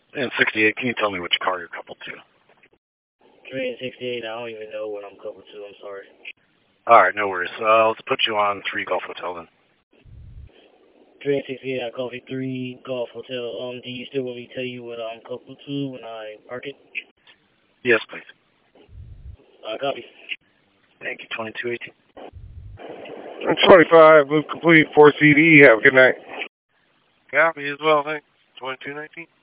And 68, can you tell me which car you're coupled to? 3 and 68, I don't even know what I'm coupled to, I'm sorry. Alright, no worries. Let's put you on 3 Golf Hotel then. 3 and 68, I copy 3 Golf Hotel. Do you still want me to tell you what I'm coupled to when I park it? Yes, please. Copy. Thank you, 2218. 25, move complete, 4 CD, have a good night. Copy as well, thanks. 2219.